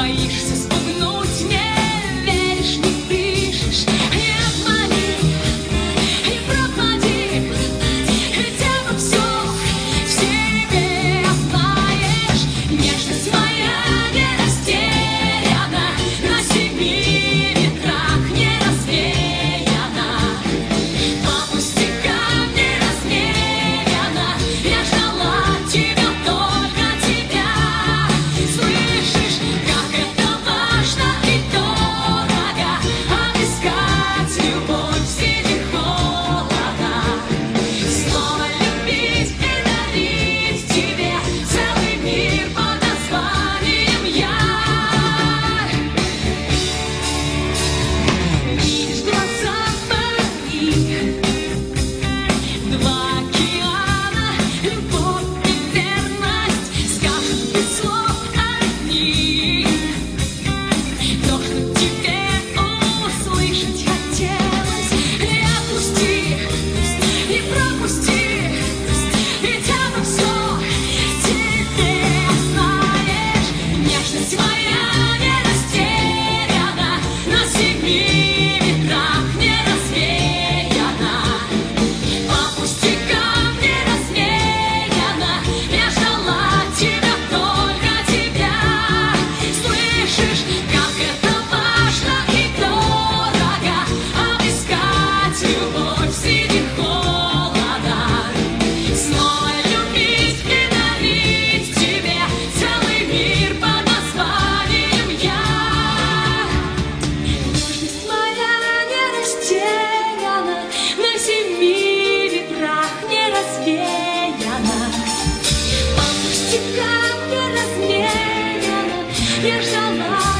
боишься спугнуть, не веришь, не дышишь, не обмани, не пропади, ведь это все в себе знаешь. Нежность моя не растеряна, на семи ветрах не развеяна, по пустякам не размеряна. Я ждала тебя, только тебя. Слышишь, как это важно и дорого обыскать любовь среди холода, снова любить и дарить тебе целый мир под названием я. Видишь глаза мои, два океана, любовь и верность скажут без слов одни. То, что тебе услышать хотелось, не отпусти, не пропусти, ведь это все в тебе знаешь. Нежность моя не растеряна, на семи ветрах не развеяна, по пустякам не размеряна. Я ждала тебя, только тебя. Слышишь, как это важно и дорого обыскать любовь среди холода, снова любить и дарить тебе целый мир под названием я. Нежность моя не растеряна, на семи ветрах не развеяна, по пустякам не размеряна. Я ждала